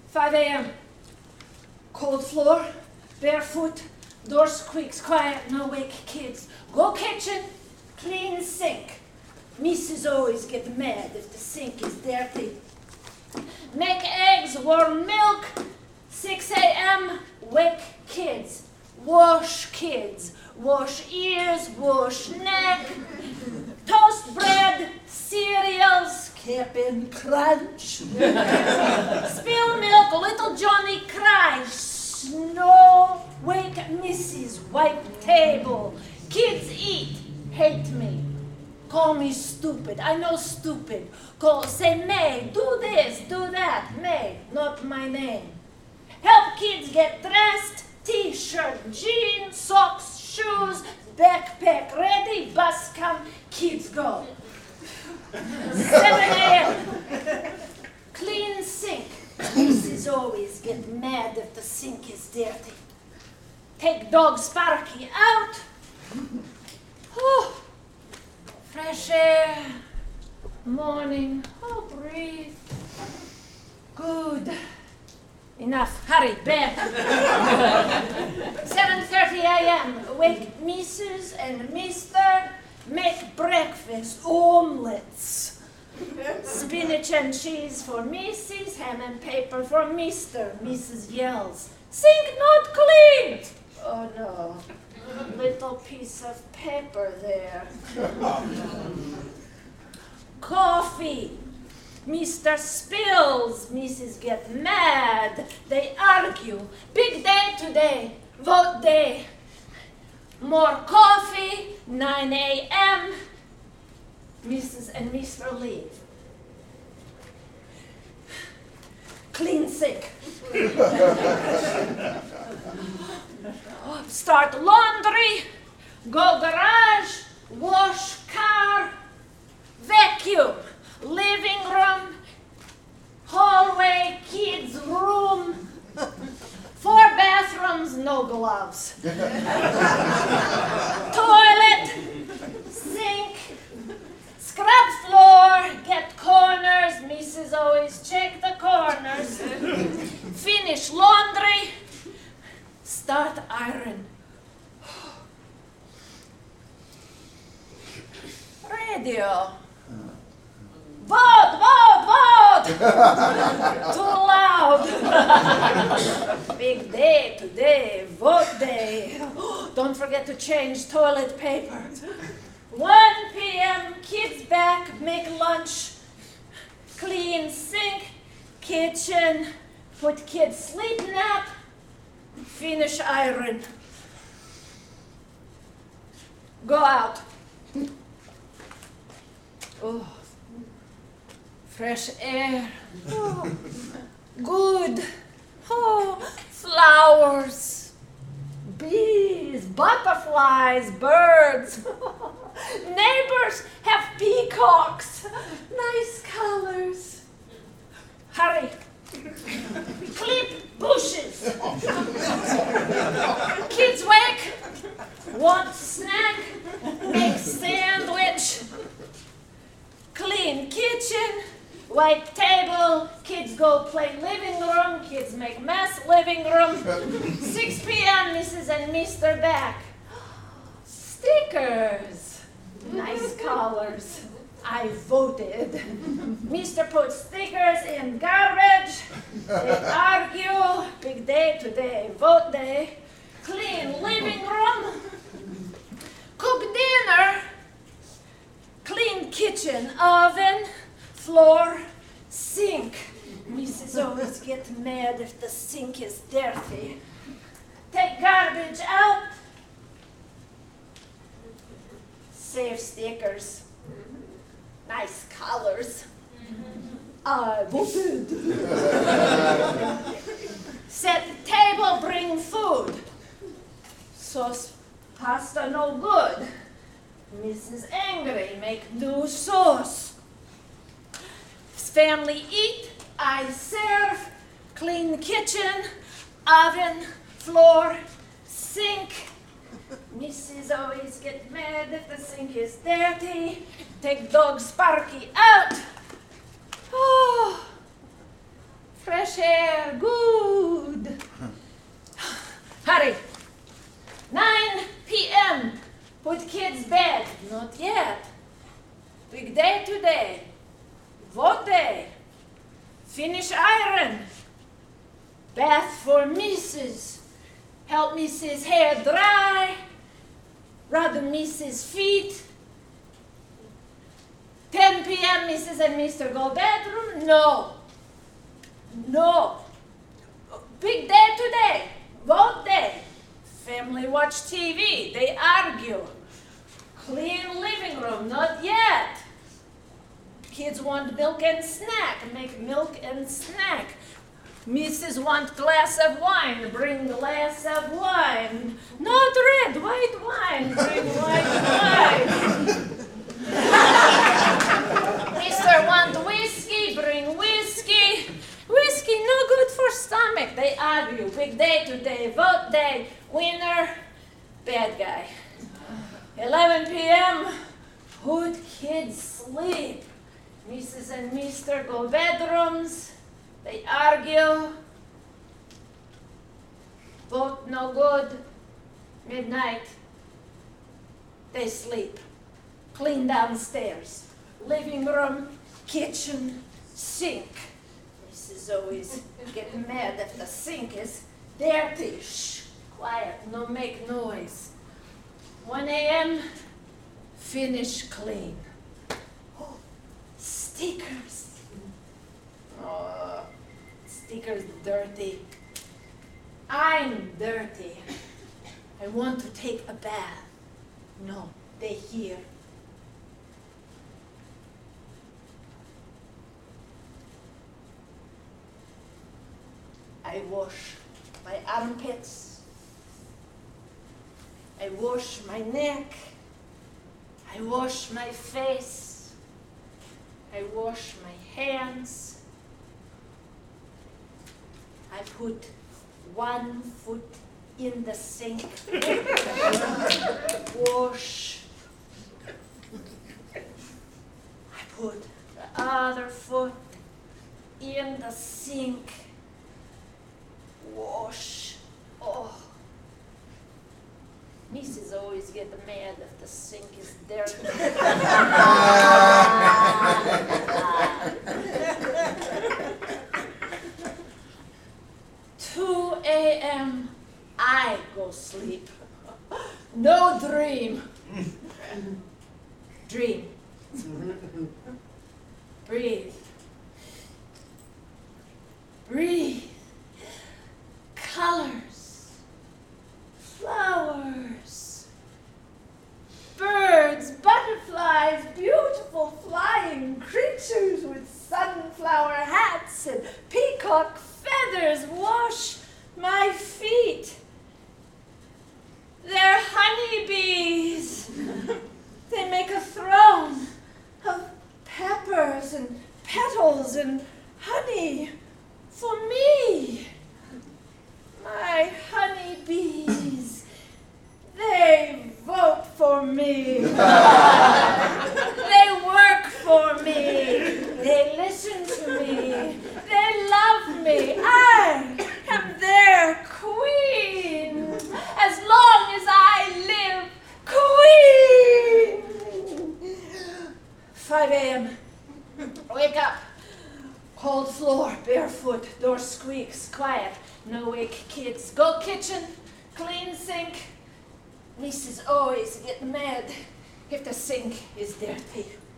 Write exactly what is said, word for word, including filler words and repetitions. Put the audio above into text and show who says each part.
Speaker 1: five a m Cold floor, barefoot, door squeaks, quiet, no wake kids. Go kitchen, clean sink. Missus always get mad if the sink is dirty. Make eggs, warm milk. six a m wake kids. Wash kids. Wash ears, wash neck. Toast bread, cereals, Cap'n Crunch. Spill milk, little Johnny cries. Snow, wake Missus Wipe table. Kids eat, hate me. Call me stupid, I know stupid. Call, say May, do this, do that. May, not my name. Help kids get dressed. T-shirt, jeans, socks, shoes, backpack ready, bus come, kids go. seven a m Clean sink. Missus always get mad if the sink is dirty. Take dog Sparky out. Oh, fresh air. Morning. Oh, breathe. Good. Enough. Hurry, bed. seven thirty a m Wake Missus and Mister Make breakfast. Omelets. Spinach and cheese for Missus Ham and paper for Mister Missus yells. Sink not cleaned. Oh no. Little piece of paper there. Coffee. Mister spills. Missus get mad. They argue. Big day today. Vote day. More coffee. nine a m Missus and Mister leave. Clean sink. Start laundry. Go garage. Wash car. Vacuum. Living room. Hallway. Kids' room. Four bathrooms, no gloves. Toilet. Sink. Scrub floor, get corners. Missus always check the corners. Finish laundry. Start iron. Radio. Vote, vote, vote! Too loud. Big day today, vote day. Don't forget to change toilet paper. one p m kids back, make lunch. Clean sink, kitchen, put kids sleep nap, finish iron. Go out. Oh, fresh air. Oh, good. Oh, flowers, bees, butterflies, birds. Neighbors have peacocks. Nice colors. Hurry. Clip bushes. Kids wake. Want snack. Make sandwich. Clean kitchen. Wipe table. Kids go play living room. Kids make mess living room. six p m Missus and Mister back. Stickers. Nice colors. I voted. Mister put stickers in garbage. They argue. Big day today. Vote day. Clean living room. Cook dinner. Clean kitchen. Oven. Floor. Sink. Missus always gets mad if the sink is dirty. Take garbage out. Save stickers. Nice colors. I voted. Set the table, bring food. Sauce, pasta no good. Missus angry, make new sauce. Family eat, I serve. Clean kitchen, oven, floor, sink. Missus always get mad if the sink is dirty. Take dog Sparky out. Oh, fresh air, good. Finish iron. Bath for Missus Help Missus hair dry. Rub Missus feet. ten p m Missus and Mister go bedroom? No. No. Big day today. Vote day. Family watch T V. They argue. Clean living room. Not yet. Kids want milk and snack. Make milk and snack. Missus want glass of wine. Bring glass of wine. Not red, white wine. Bring white wine. Mister want whiskey. Bring whiskey. Whiskey no good for stomach. They argue. Big day today. Vote day. Winner. Bad guy. eleven p m Good kids sleep. Missus and Mister go bedrooms. They argue. Vote no good. Midnight. They sleep. Clean downstairs. Living room, kitchen, sink. Missus always get mad if the sink is dirty. Shh, quiet, no make noise. one a m Finish clean. Oh, stickers. Oh, stickers dirty. I'm dirty. I want to take a bath. No, they here. I wash my armpits. I wash my neck. I wash my face. I wash my hands. I put one foot in the sink. Wash. I put the other foot in the sink. Wash. Oh. Missus always get mad if the sink is dirty. two a m I go sleep. No dream. Dream. Breathe. Breathe. Colors. Flowers. Birds, butterflies, beautiful flying creatures with sunflower hats and peacock feathers wash my feet. They're honeybees. They make a throne of peppers and petals and honey for me. My honeybees, they vote for me. They work for me. They listen to me. They love me. I am their queen. As long as I live, queen. five a m Wake up. Cold floor, barefoot, door squeaks, quiet. No wake kids. Go kitchen, clean sink. Missus always get mad if the sink is dirty.